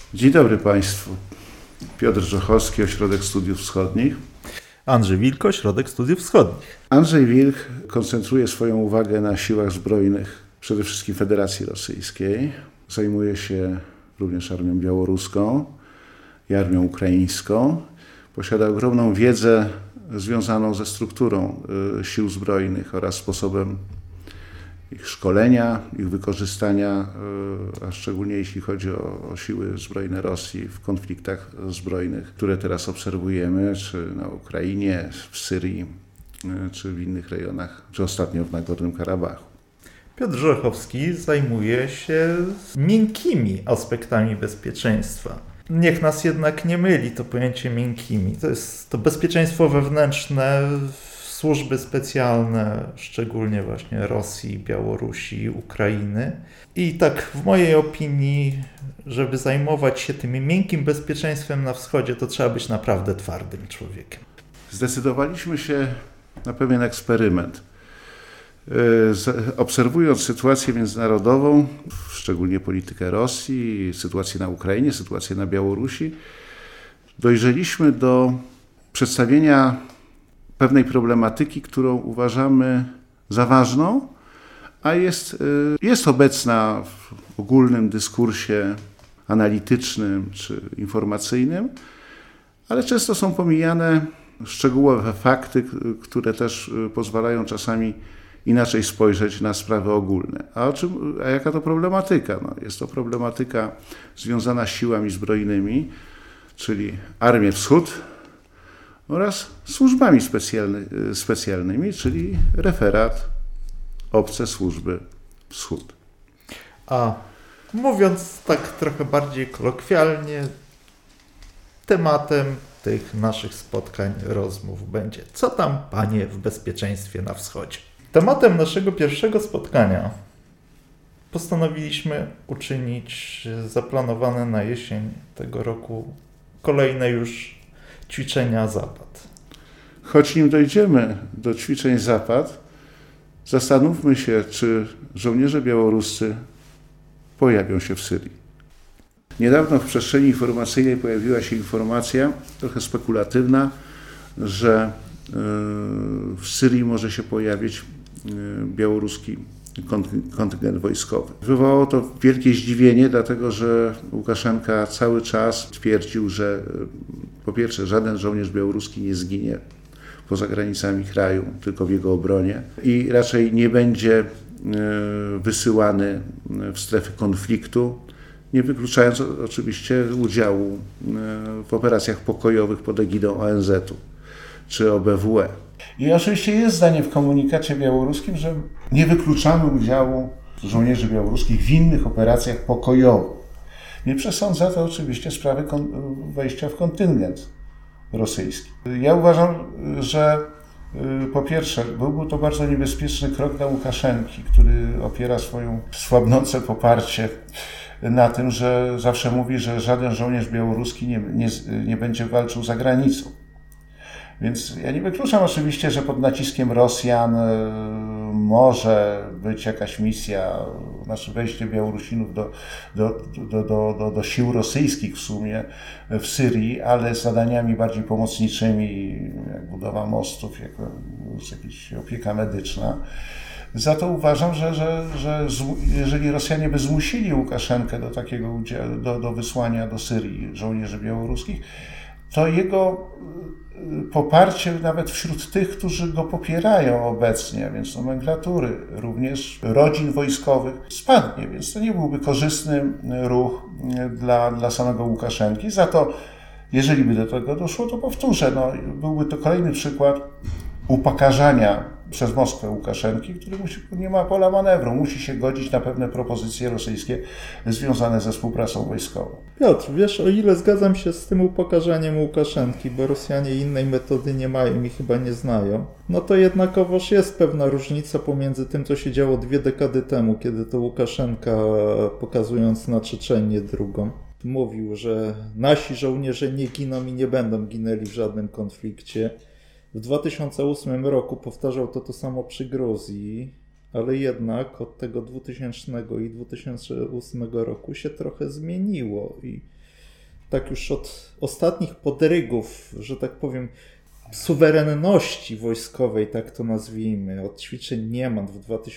Dzień dobry Państwu. Piotr Żochowski, Ośrodek Studiów Wschodnich. Andrzej Wilk, Ośrodek Studiów Wschodnich. Andrzej Wilk koncentruje swoją uwagę na siłach zbrojnych, przede wszystkim Federacji Rosyjskiej. Zajmuje się również armią białoruską i armią ukraińską. Posiada ogromną wiedzę związaną ze strukturą sił zbrojnych oraz sposobem ich szkolenia, ich wykorzystania, a szczególnie jeśli chodzi o siły zbrojne Rosji w konfliktach zbrojnych, które teraz obserwujemy, czy na Ukrainie, w Syrii, czy w innych rejonach, czy ostatnio w Nagornym Karabachu. Piotr Żochowski zajmuje się miękkimi aspektami bezpieczeństwa. Niech nas jednak nie myli to pojęcie miękkimi. To jest to bezpieczeństwo wewnętrzne, służby specjalne, szczególnie właśnie Rosji, Białorusi, Ukrainy. I tak w mojej opinii, żeby zajmować się tym miękkim bezpieczeństwem na wschodzie, to trzeba być naprawdę twardym człowiekiem. Zdecydowaliśmy się na pewien eksperyment. Obserwując sytuację międzynarodową, szczególnie politykę Rosji, sytuację na Ukrainie, sytuację na Białorusi, dojrzeliśmy do przedstawienia pewnej problematyki, którą uważamy za ważną, a jest obecna w ogólnym dyskursie analitycznym czy informacyjnym, ale często są pomijane szczegółowe fakty, które też pozwalają czasami inaczej spojrzeć na sprawy ogólne. A jaka to problematyka? Jest to problematyka związana z siłami zbrojnymi, czyli Armię Wschód oraz służbami specjalnymi, czyli referat obce służby Wschód. A mówiąc tak trochę bardziej kolokwialnie, tematem tych naszych spotkań, rozmów będzie: co tam, panie, w bezpieczeństwie na wschodzie? Tematem naszego pierwszego spotkania postanowiliśmy uczynić zaplanowane na jesień tego roku kolejne już ćwiczenia Zapad. Choć nim dojdziemy do ćwiczeń Zapad, zastanówmy się, czy żołnierze białoruscy pojawią się w Syrii. Niedawno w przestrzeni informacyjnej pojawiła się informacja, trochę spekulatywna, że w Syrii może się pojawić białoruski kontyngent wojskowy. Wywołało to wielkie zdziwienie, dlatego że Łukaszenka cały czas twierdził, że po pierwsze żaden żołnierz białoruski nie zginie poza granicami kraju, tylko w jego obronie i raczej nie będzie wysyłany w strefy konfliktu, nie wykluczając oczywiście udziału w operacjach pokojowych pod egidą ONZ-u czy OBWE. I oczywiście jest zdanie w komunikacie białoruskim, że nie wykluczamy udziału żołnierzy białoruskich w innych operacjach pokojowych. Nie przesądza to oczywiście sprawy wejścia w kontyngent rosyjski. Ja uważam, że po pierwsze byłby to bardzo niebezpieczny krok dla Łukaszenki, który opiera swoją słabnące poparcie na tym, że zawsze mówi, że żaden żołnierz białoruski nie będzie walczył za granicą. Więc ja nie wykluczam oczywiście, że pod naciskiem Rosjan może być jakaś misja, wejście Białorusinów do sił rosyjskich w sumie w Syrii, ale z zadaniami bardziej pomocniczymi, jak budowa mostów, jak jakaś opieka medyczna. Za to uważam, że jeżeli Rosjanie by zmusili Łukaszenkę do takiego do wysłania do Syrii żołnierzy białoruskich, to jego poparcie nawet wśród tych, którzy go popierają obecnie, więc nomenklatury, również rodzin wojskowych, spadnie, więc to nie byłby korzystny ruch dla samego Łukaszenki. Za to, jeżeli by do tego doszło, to powtórzę, byłby to kolejny przykład upokarzania przez Moskwę Łukaszenki, który nie ma pola manewru, musi się godzić na pewne propozycje rosyjskie związane ze współpracą wojskową. Piotr, wiesz, o ile zgadzam się z tym upokarzaniem Łukaszenki, bo Rosjanie innej metody nie mają i chyba nie znają, to jednakowoż jest pewna różnica pomiędzy tym, co się działo 2 dekady temu, kiedy to Łukaszenka, pokazując na Czeczenię drugą, mówił, że nasi żołnierze nie giną i nie będą ginęli w żadnym konflikcie. W 2008 roku powtarzał to samo przy Gruzji, ale jednak od tego 2000 i 2008 roku się trochę zmieniło i tak już od ostatnich podrygów, że tak powiem, suwerenności wojskowej, tak to nazwijmy, od ćwiczeń Niemand w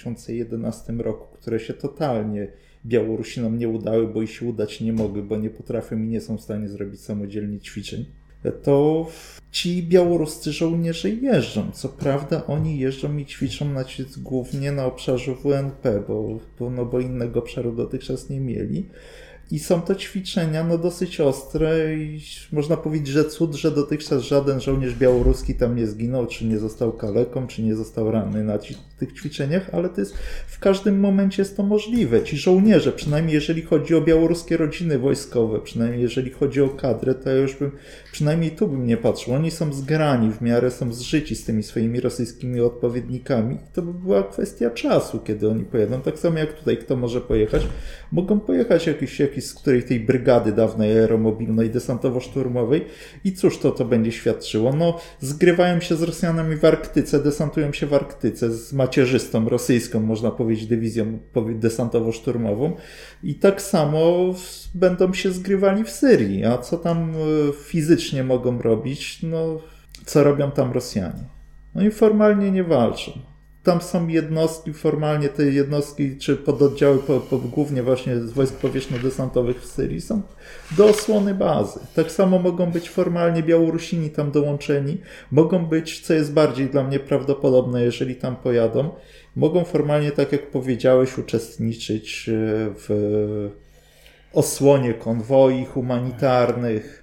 2011 roku, które się totalnie Białorusinom nie udały, bo i się udać nie mogły, bo nie potrafią i nie są w stanie zrobić samodzielnie ćwiczeń, to ci białoruscy żołnierze jeżdżą. Co prawda oni jeżdżą i ćwiczą głównie na obszarze WNP, bo innego obszaru dotychczas nie mieli. I są to ćwiczenia dosyć ostre i można powiedzieć, że cud, że dotychczas żaden żołnierz białoruski tam nie zginął, czy nie został kaleką, czy nie został ranny na tych ćwiczeniach, ale to jest, w każdym momencie jest to możliwe. Ci żołnierze, przynajmniej jeżeli chodzi o białoruskie rodziny wojskowe, przynajmniej jeżeli chodzi o kadrę, to ja już przynajmniej tu bym nie patrzył. Oni są zgrani, w miarę są zżyci z tymi swoimi rosyjskimi odpowiednikami. To by była kwestia czasu, kiedy oni pojadą. Tak samo jak tutaj, kto może pojechać. Mogą pojechać jakiś z której tej brygady dawnej aeromobilnej, desantowo-szturmowej i cóż to będzie świadczyło? Zgrywają się z Rosjanami w Arktyce, desantują się w Arktyce z macierzystą rosyjską, można powiedzieć, dywizją desantowo-szturmową i tak samo będą się zgrywali w Syrii. A co tam fizycznie mogą robić? Co robią tam Rosjanie? I formalnie nie walczą. Tam są jednostki, formalnie te jednostki, czy pododdziały, głównie właśnie z wojsk powietrzno-desantowych w Syrii, są do osłony bazy. Tak samo mogą być formalnie Białorusini tam dołączeni, mogą być, co jest bardziej dla mnie prawdopodobne, jeżeli tam pojadą, mogą formalnie, tak jak powiedziałeś, uczestniczyć w osłonie konwoi humanitarnych.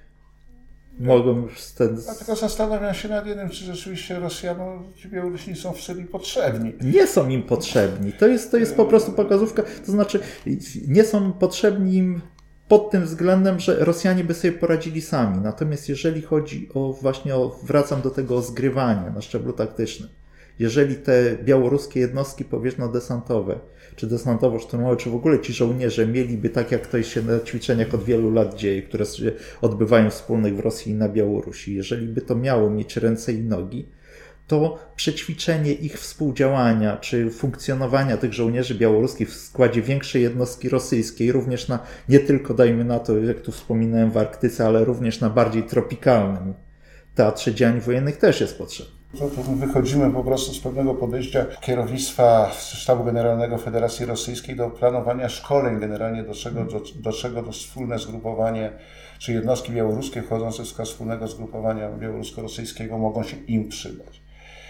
Mogą tylko zastanawiam się nad jednym, czy rzeczywiście Rosjanom ci Białorusini są w Syrii potrzebni. Nie są im potrzebni. To jest po prostu pokazówka. To znaczy, nie są potrzebni im pod tym względem, że Rosjanie by sobie poradzili sami. Natomiast jeżeli chodzi wracam do tego zgrywania na szczeblu taktycznym. Jeżeli te białoruskie jednostki powietrzno-desantowe, czy desantowo-szturmowe, czy w ogóle ci żołnierze mieliby, tak jak to się na ćwiczeniach od wielu lat dzieje, które się odbywają wspólnych w Rosji i na Białorusi, jeżeli by to miało mieć ręce i nogi, to przećwiczenie ich współdziałania, czy funkcjonowania tych żołnierzy białoruskich w składzie większej jednostki rosyjskiej, również nie tylko, dajmy na to, jak tu wspominałem, w Arktyce, ale również na bardziej tropikalnym teatrze działań wojennych też jest potrzebne. Wychodzimy po prostu z pewnego podejścia kierownictwa Sztabu Generalnego Federacji Rosyjskiej do planowania szkoleń generalnie, do czego to wspólne zgrupowanie, czy jednostki białoruskie wchodzące w skład wspólnego zgrupowania białorusko-rosyjskiego mogą się im przydać.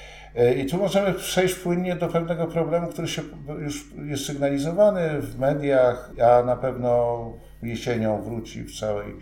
I tu możemy przejść płynnie do pewnego problemu, który się już jest sygnalizowany w mediach, a na pewno jesienią wróci w całej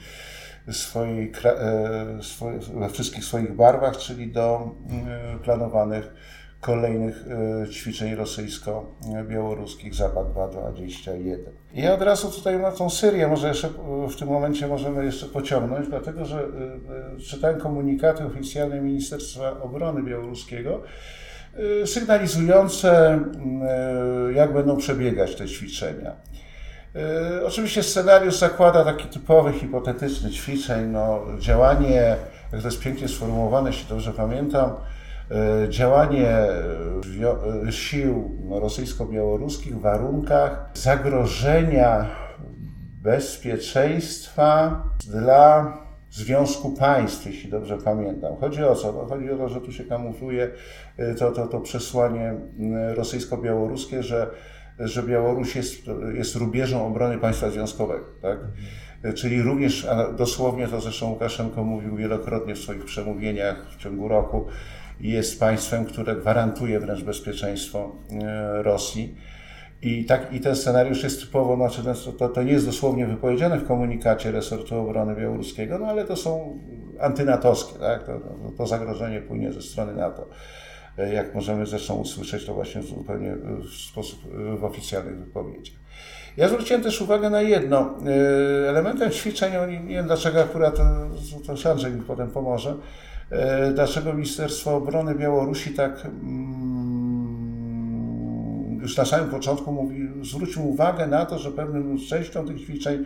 we wszystkich swoich barwach, czyli do planowanych kolejnych ćwiczeń rosyjsko-białoruskich Zapad 2021. I ja od razu tutaj na tą Syrię może jeszcze w tym momencie możemy jeszcze pociągnąć, dlatego że czytałem komunikaty oficjalne Ministerstwa Obrony Białoruskiego sygnalizujące, jak będą przebiegać te ćwiczenia. Oczywiście scenariusz zakłada taki typowy, hipotetyczny ćwiczeń, działanie, jak to jest pięknie sformułowane, jeśli dobrze pamiętam, działanie sił rosyjsko-białoruskich w warunkach zagrożenia bezpieczeństwa dla Związku Państw, jeśli dobrze pamiętam. Chodzi o co? Chodzi o to, że tu się kamufluje to przesłanie rosyjsko-białoruskie, że Białoruś jest rubieżą obrony państwa związkowego, tak? Czyli również, dosłownie to zresztą Łukaszenko mówił wielokrotnie w swoich przemówieniach w ciągu roku, jest państwem, które gwarantuje wręcz bezpieczeństwo Rosji. I ten scenariusz jest typowo, to nie jest dosłownie wypowiedziane w komunikacie resortu obrony białoruskiego, ale to są antynatowskie, tak? To zagrożenie płynie ze strony NATO. Jak możemy zresztą usłyszeć to właśnie zupełnie w oficjalnych wypowiedziach. Ja zwróciłem też uwagę na jedno. Elementem ćwiczeń, nie wiem dlaczego akurat, to Andrzej mi potem pomoże, dlaczego Ministerstwo Obrony Białorusi tak już na samym początku zwrócił uwagę na to, że pewną częścią tych ćwiczeń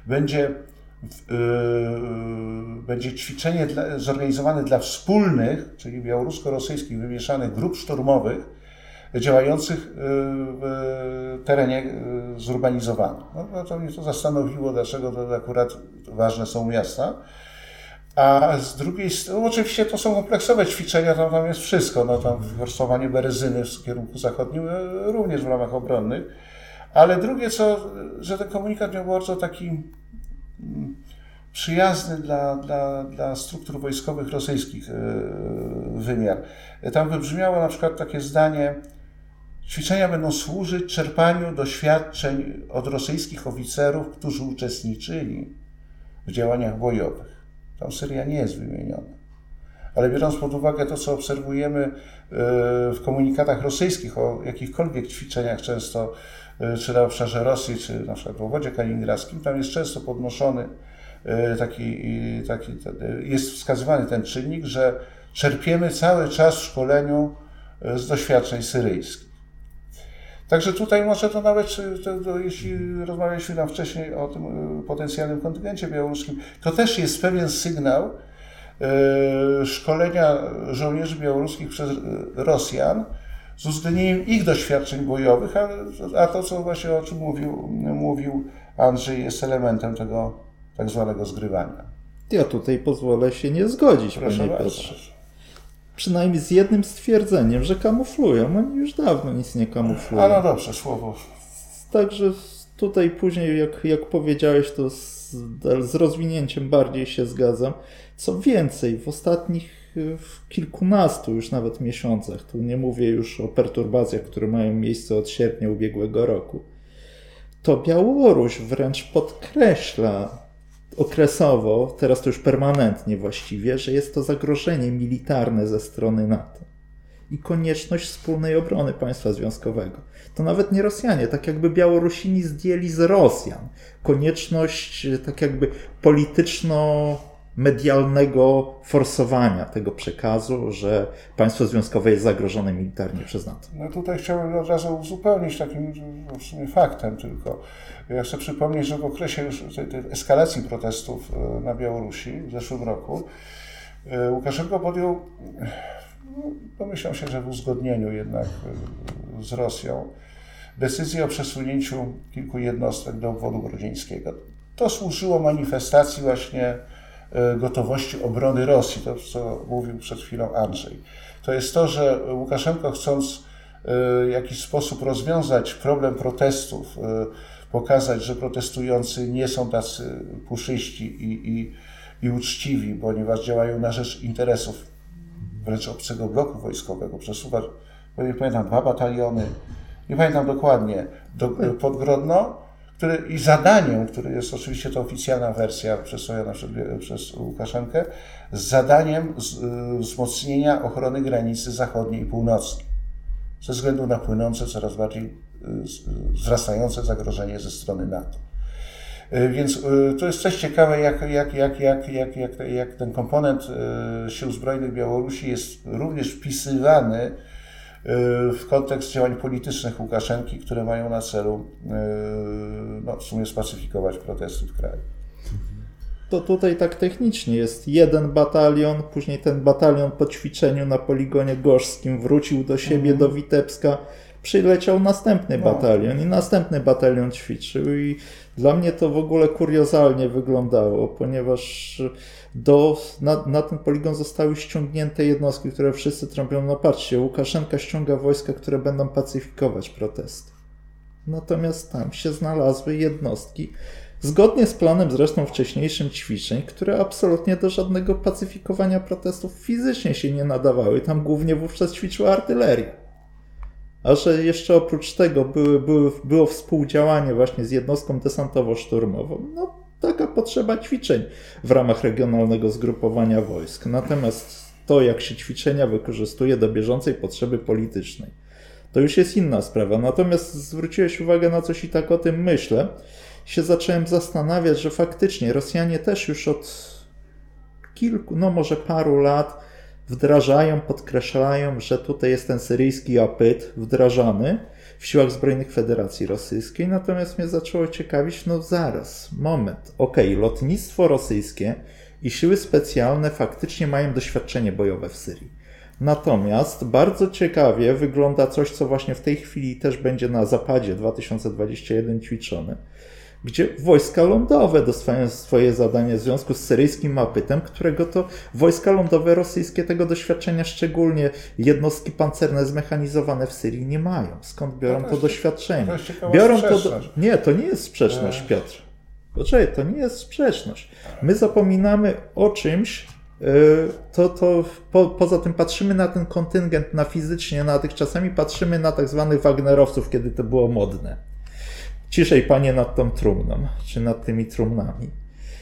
będzie ćwiczenie zorganizowane dla wspólnych, czyli białorusko-rosyjskich wymieszanych grup szturmowych działających w terenie zurbanizowanym. No to mnie to zastanowiło, dlaczego to akurat ważne są miasta. A z drugiej strony, oczywiście to są kompleksowe ćwiczenia, tam jest wszystko, no tam forsowanie berezyny w kierunku zachodnim, również w ramach obronnych. Ale drugie, że ten komunikat miał bardzo taki przyjazny dla struktur wojskowych rosyjskich wymiar. Tam wybrzmiało na przykład takie zdanie: ćwiczenia będą służyć czerpaniu doświadczeń od rosyjskich oficerów, którzy uczestniczyli w działaniach bojowych. Tam Syria nie jest wymieniona. Ale biorąc pod uwagę to, co obserwujemy w komunikatach rosyjskich o jakichkolwiek ćwiczeniach, często czy na obszarze Rosji, czy na przykład w obwodzie kaliningradzkim, tam jest często podnoszony jest wskazywany ten czynnik, że czerpiemy cały czas w szkoleniu z doświadczeń syryjskich. Także tutaj może to nawet, jeśli rozmawialiśmy tam wcześniej o tym potencjalnym kontyngencie białoruskim, to też jest pewien sygnał szkolenia żołnierzy białoruskich przez Rosjan z uwzględnieniem ich doświadczeń bojowych, a to, co właśnie o czym mówił Andrzej, jest elementem tego tak zwanego zgrywania. Ja tutaj pozwolę się nie zgodzić, panie Piotrze. Przynajmniej z jednym stwierdzeniem, że kamuflują. Oni już dawno nic nie kamuflują. A no dobrze, słowo. Także tutaj później, jak powiedziałeś, to z rozwinięciem bardziej się zgadzam. Co więcej, w ostatnich kilkunastu już nawet miesiącach, tu nie mówię już o perturbacjach, które mają miejsce od sierpnia ubiegłego roku, to Białoruś wręcz podkreśla okresowo, teraz to już permanentnie właściwie, że jest to zagrożenie militarne ze strony NATO i konieczność wspólnej obrony państwa związkowego. To nawet nie Rosjanie, tak jakby Białorusini zdjęli z Rosjan konieczność tak jakby polityczno-medialnego forsowania tego przekazu, że państwo związkowe jest zagrożone militarnie przez NATO. No tutaj chciałbym od razu uzupełnić takim w sumie faktem tylko. Ja chcę przypomnieć, że w okresie już tej eskalacji protestów na Białorusi w zeszłym roku Łukaszenko podjął, pomyślał się, że w uzgodnieniu jednak z Rosją, decyzję o przesunięciu kilku jednostek do obwodu grodzieńskiego. To służyło manifestacji właśnie gotowości obrony Rosji, to co mówił przed chwilą Andrzej. To jest to, że Łukaszenko, chcąc w jakiś sposób rozwiązać problem protestów, pokazać, że protestujący nie są tacy puszyści i uczciwi, ponieważ działają na rzecz interesów wręcz obcego bloku wojskowego. Przesuwa, nie pamiętam, 2 bataliony, nie pamiętam dokładnie, pod Grodno, i zadaniem, które jest oczywiście to oficjalna wersja przedstawiona przez Łukaszenkę, z zadaniem wzmocnienia ochrony granicy zachodniej i północnej, ze względu na płynące coraz bardziej wzrastające zagrożenie ze strony NATO. Więc to jest też ciekawe, jak ten komponent Sił Zbrojnych Białorusi jest również wpisywany w kontekst działań politycznych Łukaszenki, które mają na celu w sumie spacyfikować protesty w kraju. To tutaj tak technicznie jest jeden batalion, później ten batalion po ćwiczeniu na poligonie gorzskim wrócił do siebie, do Witebska, przyleciał następny batalion i następny batalion ćwiczył i dla mnie to w ogóle kuriozalnie wyglądało, ponieważ na ten poligon zostały ściągnięte jednostki, które wszyscy trąbią, no patrzcie, Łukaszenka ściąga wojska, które będą pacyfikować protesty. Natomiast tam się znalazły jednostki, zgodnie z planem zresztą wcześniejszym ćwiczeń, które absolutnie do żadnego pacyfikowania protestów fizycznie się nie nadawały. Tam głównie wówczas ćwiczyła artyleria. A że jeszcze oprócz tego było współdziałanie właśnie z jednostką desantowo-szturmową, no taka potrzeba ćwiczeń w ramach regionalnego zgrupowania wojsk. Natomiast to, jak się ćwiczenia wykorzystuje do bieżącej potrzeby politycznej, to już jest inna sprawa. Natomiast zwróciłeś uwagę na coś i tak o tym myślę, się zacząłem zastanawiać, że faktycznie Rosjanie też już od kilku, no może paru lat wdrażają, podkreślają, że tutaj jest ten syryjski apyt wdrażany w siłach zbrojnych Federacji Rosyjskiej. Natomiast mnie zaczęło ciekawić, no zaraz, moment, lotnictwo rosyjskie i siły specjalne faktycznie mają doświadczenie bojowe w Syrii. Natomiast bardzo ciekawie wygląda coś, co właśnie w tej chwili też będzie na Zapadzie 2021 ćwiczone, gdzie wojska lądowe dostają swoje zadania w związku z syryjskim apytem, którego to wojska lądowe rosyjskie tego doświadczenia, szczególnie jednostki pancerne zmechanizowane w Syrii, nie mają. Skąd biorą to doświadczenie? Biorą to Nie, to nie jest sprzeczność, Piotr. Poczekaj, to nie jest sprzeczność. My zapominamy o czymś, poza tym patrzymy na ten kontyngent, na fizycznie, czasami patrzymy na tak zwanych Wagnerowców, kiedy to było modne. Ciszej, panie, nad tą trumną, czy nad tymi trumnami.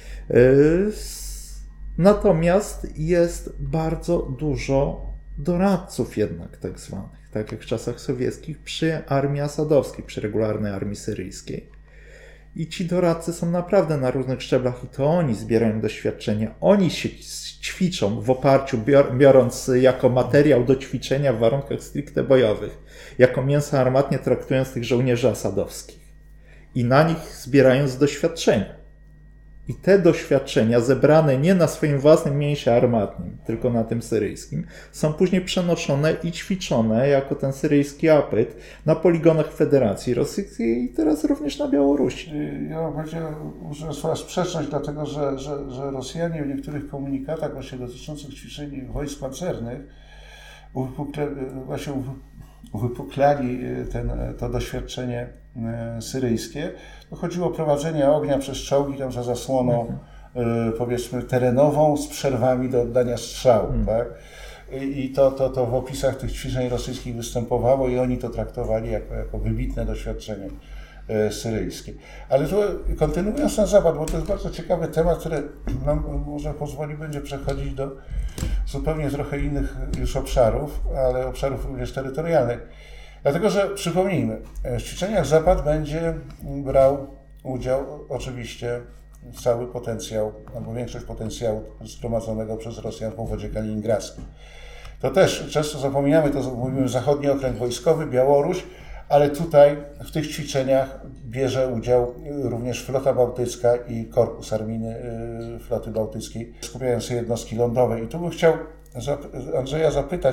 Natomiast jest bardzo dużo doradców jednak tak zwanych, tak jak w czasach sowieckich przy armii asadowskiej, przy regularnej armii syryjskiej. I ci doradcy są naprawdę na różnych szczeblach i to oni zbierają doświadczenia. Oni się ćwiczą w oparciu, biorąc jako materiał do ćwiczenia w warunkach stricte bojowych, jako mięso armatnie traktując tych żołnierzy asadowskich. I na nich zbierając doświadczenia. I te doświadczenia, zebrane nie na swoim własnym mięsie armatnim, tylko na tym syryjskim, są później przenoszone i ćwiczone jako ten syryjski apyt na poligonach Federacji Rosyjskiej i teraz również na Białorusi. Ja bym użyłem słowa sprzeczność, dlatego że Rosjanie w niektórych komunikatach właśnie dotyczących ćwiczeń wojsk pancernych właśnie uwypuklali to doświadczenie syryjskie. Chodziło o prowadzenie ognia przez czołgi tam za zasłoną powiedzmy terenową z przerwami do oddania strzału. Tak? I to w opisach tych ćwiczeń rosyjskich występowało i oni to traktowali jako wybitne doświadczenie syryjskie. Ale tu kontynuując ten zapad, bo to jest bardzo ciekawy temat, który nam może pozwoli będzie przechodzić do zupełnie trochę innych już obszarów, ale obszarów również terytorialnych. Dlatego, że przypomnijmy, w ćwiczeniach Zapad będzie brał udział oczywiście cały potencjał, albo większość potencjału zgromadzonego przez Rosjan w obwodzie kaliningradzkim. To też często zapominamy, to mówimy Zachodni Okręg Wojskowy, Białoruś, ale tutaj w tych ćwiczeniach bierze udział również flota bałtycka i korpus armijny floty bałtyckiej, skupiający jednostki lądowe. I tu bym chciał Andrzeja zapytać,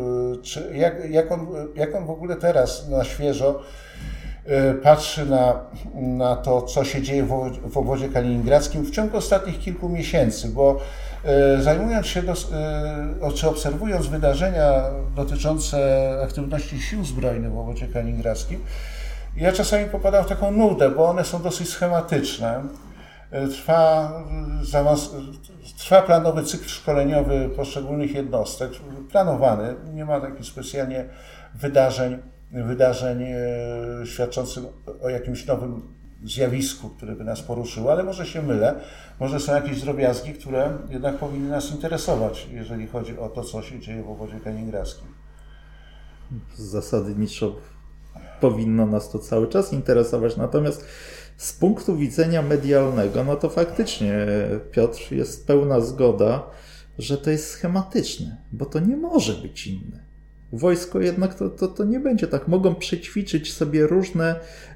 jak on w ogóle teraz na świeżo patrzy na to, co się dzieje w obwodzie kaliningradzkim w ciągu ostatnich kilku miesięcy, bo zajmując się, czy obserwując wydarzenia dotyczące aktywności sił zbrojnych w obwodzie kaliningradzkim, ja czasami popadam w taką nudę, bo one są dosyć schematyczne. Trwa planowy cykl szkoleniowy poszczególnych jednostek, planowany, nie ma takich specjalnie wydarzeń świadczących o jakimś nowym zjawisku, które by nas poruszyło, ale może się mylę, może są jakieś drobiazgi, które jednak powinny nas interesować, jeżeli chodzi o to, co się dzieje w obwodzie kaliningradzkim. Zasadniczo powinno nas to cały czas interesować, natomiast z punktu widzenia medialnego, no to faktycznie, Piotr, jest pełna zgoda, że to jest schematyczne, bo to nie może być inne. Wojsko jednak to nie będzie tak. Mogą przećwiczyć sobie różne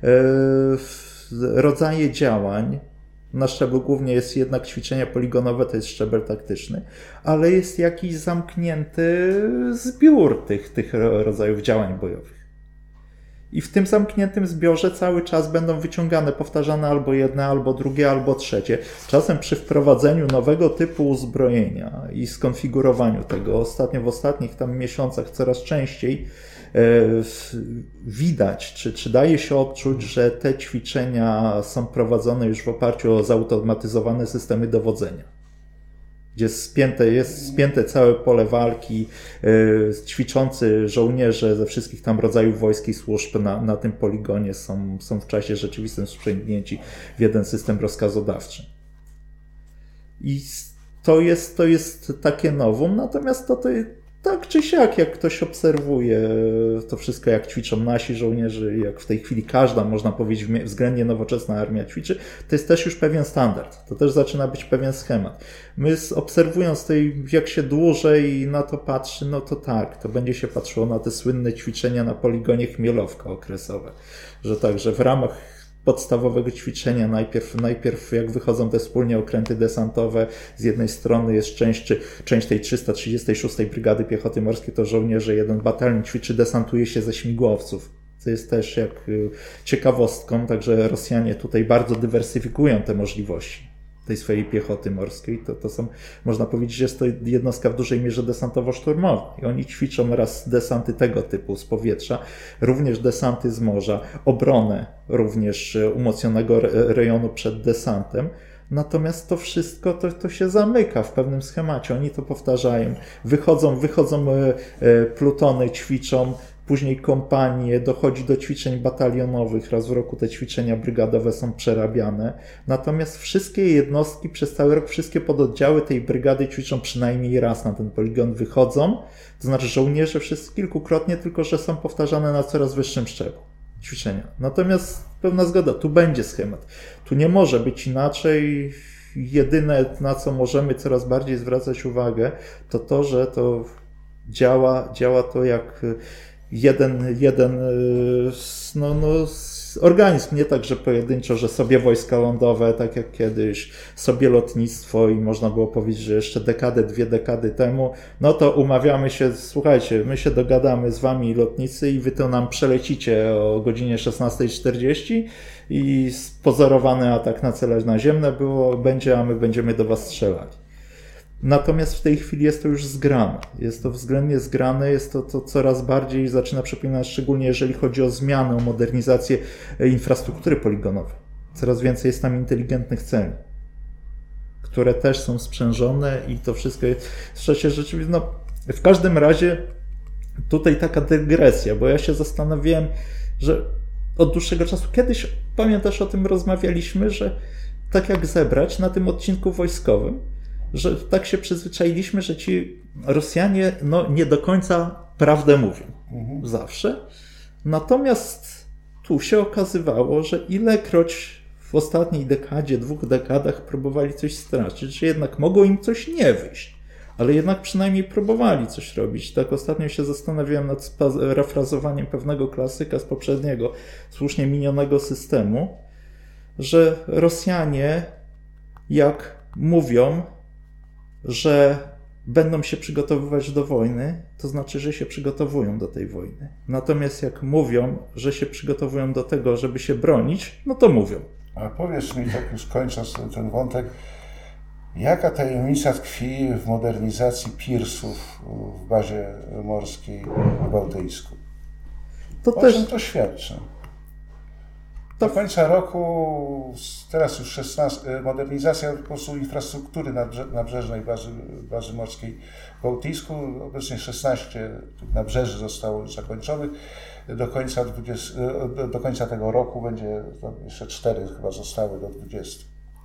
rodzaje działań. Na szczeblu głównie jest jednak ćwiczenia poligonowe, to jest szczebel taktyczny, ale jest jakiś zamknięty zbiór tych rodzajów działań bojowych. I w tym zamkniętym zbiorze cały czas będą wyciągane, powtarzane albo jedne, albo drugie, albo trzecie. Czasem przy wprowadzeniu nowego typu uzbrojenia i skonfigurowaniu tego, w ostatnich tam miesiącach coraz częściej widać, czy daje się odczuć, że te ćwiczenia są prowadzone już w oparciu o zautomatyzowane systemy dowodzenia, gdzie jest spięte całe pole walki, ćwiczący żołnierze ze wszystkich tam rodzajów wojsk i służb na tym poligonie są w czasie rzeczywistym wprzęgnięci w jeden system rozkazodawczy. I to jest takie nowum, natomiast to tak czy siak, jak ktoś obserwuje to wszystko, jak ćwiczą nasi żołnierze, jak w tej chwili każda, można powiedzieć, względnie nowoczesna armia ćwiczy, to jest też już pewien standard. To też zaczyna być pewien schemat. My obserwując jak się dłużej na to patrzy, no to tak, to będzie się patrzyło na te słynne ćwiczenia na poligonie Chmielowka okresowe. Że tak, że w ramach podstawowego ćwiczenia. Najpierw jak wychodzą te wspólnie okręty desantowe, z jednej strony jest część tej 336 Brygady Piechoty Morskiej, to żołnierze, jeden batalion ćwiczy, desantuje się ze śmigłowców. Co jest też jak ciekawostką, także Rosjanie tutaj bardzo dywersyfikują te możliwości tej swojej piechoty morskiej. To są, można powiedzieć, że jest to jednostka w dużej mierze desantowo-szturmowa. I oni ćwiczą raz desanty tego typu z powietrza, również desanty z morza, obronę również umocnionego rejonu przed desantem. Natomiast to wszystko to się zamyka w pewnym schemacie. Oni to powtarzają. Wychodzą plutony, ćwiczą, później kompanie, dochodzi do ćwiczeń batalionowych, raz w roku te ćwiczenia brygadowe są przerabiane. Natomiast wszystkie jednostki przez cały rok, wszystkie pododdziały tej brygady ćwiczą przynajmniej raz na ten poligon, wychodzą. To znaczy żołnierze wszyscy kilkukrotnie, tylko że są powtarzane na coraz wyższym szczeblu ćwiczenia. Natomiast pełna zgoda, tu będzie schemat. Tu nie może być inaczej. Jedyne, na co możemy coraz bardziej zwracać uwagę, to to, że to działa to jak jeden organizm, nie tak, że pojedynczo, że sobie wojska lądowe, tak jak kiedyś, sobie lotnictwo i można było powiedzieć, że jeszcze dwie dekady temu, no to umawiamy się, słuchajcie, my się dogadamy z wami lotnicy i wy to nam przelecicie o godzinie 16:40 i pozorowany atak na cele naziemne będzie, a my będziemy do was strzelali. Natomiast w tej chwili jest to już zgrane. Jest to względnie zgrane, jest to coraz bardziej zaczyna przypominać, szczególnie jeżeli chodzi o zmianę, o modernizację infrastruktury poligonowej. Coraz więcej jest tam inteligentnych celi, które też są sprzężone i to wszystko jest rzeczywiście, w każdym razie tutaj taka dygresja, bo ja się zastanawiałem, że od dłuższego czasu, kiedyś, pamiętasz, o tym rozmawialiśmy, że tak jak zebrać na tym odcinku wojskowym, że tak się przyzwyczailiśmy, że ci Rosjanie nie do końca prawdę mówią. Zawsze. Natomiast tu się okazywało, że ilekroć w ostatniej dekadzie, 2 dekadach próbowali coś stracić, że jednak mogło im coś nie wyjść. Ale jednak przynajmniej próbowali coś robić. Tak ostatnio się zastanawiałem nad refrazowaniem pewnego klasyka z poprzedniego, słusznie minionego systemu, że Rosjanie jak mówią, że będą się przygotowywać do wojny, to znaczy, że się przygotowują do tej wojny. Natomiast jak mówią, że się przygotowują do tego, żeby się bronić, no to mówią. A powiedz mi, tak już kończąc ten wątek, jaka tajemnica tkwi w modernizacji pirsów w bazie morskiej w Bałtycku? O czym to świadczy? Do końca roku, teraz już 16, modernizacja po prostu infrastruktury nabrzeżnej bazy morskiej w Bałtycku. Obecnie 16 nabrzeży zostało zakończonych. Do końca tego roku będzie jeszcze 4 chyba zostały do 20.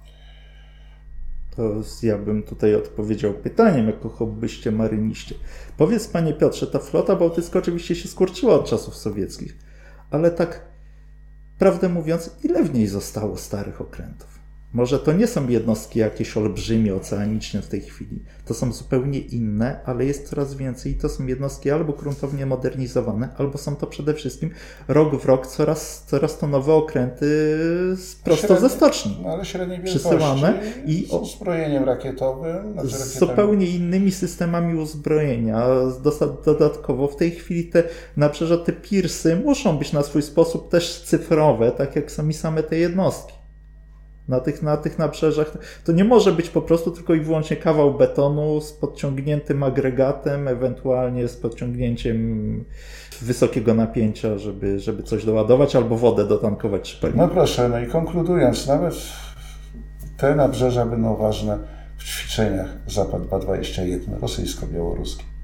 To ja bym tutaj odpowiedział pytaniem jako hobbyście maryniście. Powiedz, panie Piotrze, ta flota bałtycka oczywiście się skurczyła od czasów sowieckich, ale tak prawdę mówiąc, ile w niej zostało starych okrętów? Może to nie są jednostki jakieś olbrzymie, oceaniczne w tej chwili. To są zupełnie inne, ale jest coraz więcej i to są jednostki albo gruntownie modernizowane, albo są to przede wszystkim rok w rok coraz to nowe okręty prosto ze stoczni. Ale średniej przysyłane i z uzbrojeniem rakietowym. Z zupełnie innymi systemami uzbrojenia. Dodatkowo w tej chwili te nabrzeża, te pirsy muszą być na swój sposób też cyfrowe, tak jak są i same te jednostki. Na tych nabrzeżach to nie może być po prostu tylko i wyłącznie kawał betonu z podciągniętym agregatem, ewentualnie z podciągnięciem wysokiego napięcia, żeby coś doładować albo wodę dotankować czy paliwo. No proszę, no i konkludując, nawet te nabrzeża będą ważne w ćwiczeniach Zapad 221 rosyjsko-białoruskim.